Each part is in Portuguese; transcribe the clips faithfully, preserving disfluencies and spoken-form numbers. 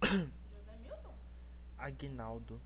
Aguinaldo.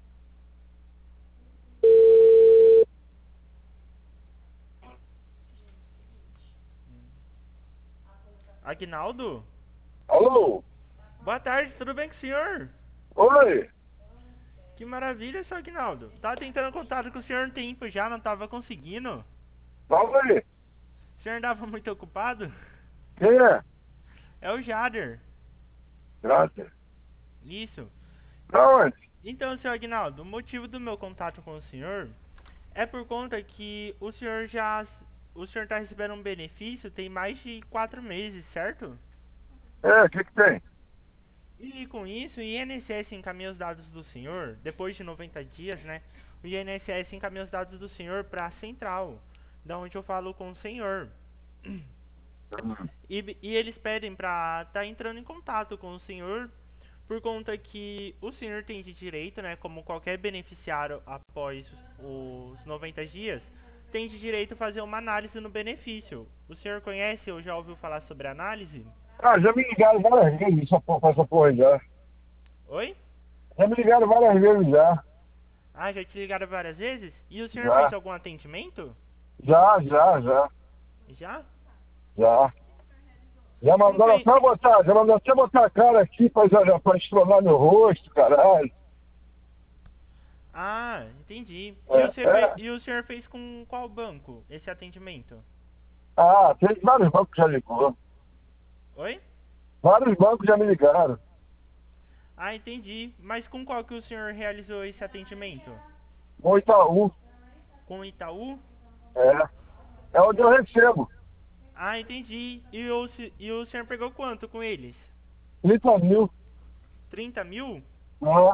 Aguinaldo? Alô? Boa tarde, tudo bem com o senhor? Oi? Que maravilha, seu Aguinaldo. Tava tentando contato com o senhor um tempo já, não tava conseguindo. Fala aí. O senhor andava muito ocupado? Quem é? É o Jader. Graças. Isso. Da onde? Então, seu Aguinaldo, o motivo do meu contato com o senhor é por conta que o senhor já. O senhor tá recebendo um benefício tem mais de quatro meses, certo? É, o que que tem? E com isso, o I N S S encaminha os dados do senhor, depois de noventa dias, né? O I N S S encaminha os dados do senhor para a central, da onde eu falo com o senhor. Hum. E, e eles pedem para estar tá entrando em contato com o senhor, por conta que o senhor tem de direito, né? Como qualquer beneficiário após os noventa dias, tem de direito a fazer uma análise no benefício. O senhor conhece ou já ouviu falar sobre análise? Ah, já me ligaram várias vezes essa porra, essa porra aí já. Oi? Já me ligaram várias vezes já. Ah, já te ligaram várias vezes? E o senhor fez Já, algum atendimento? já, já, já, Já? já. Já Como mandaram foi? até botar, já mandaram até botar a cara aqui pra, já, pra estronar meu rosto, caralho. Ah, entendi. E o, É, senhor fe... é. e o senhor fez com qual banco esse atendimento? Ah, tem vários bancos já ligou. Oi? Vários bancos já me ligaram. Ah, entendi. Mas com qual que o senhor realizou esse atendimento? O Itaú, Com o Itaú? é. É onde eu recebo. Ah, entendi. E o, se- e o senhor pegou quanto com eles? trinta mil. Trinta mil? Ah,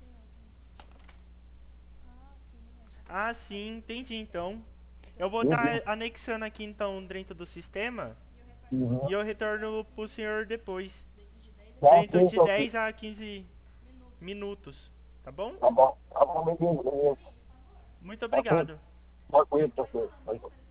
Ah, sim, entendi então. Eu vou estar entendeu? anexando aqui então dentro do sistema Uhum. e eu retorno pro senhor depois. Tá, Dentro sim, de tá ok. dez a quinze minutos, tá bom? Tá bom. Tá bom, beleza, beleza. Muito Tá, sim. obrigado. Tá com isso, tá com isso.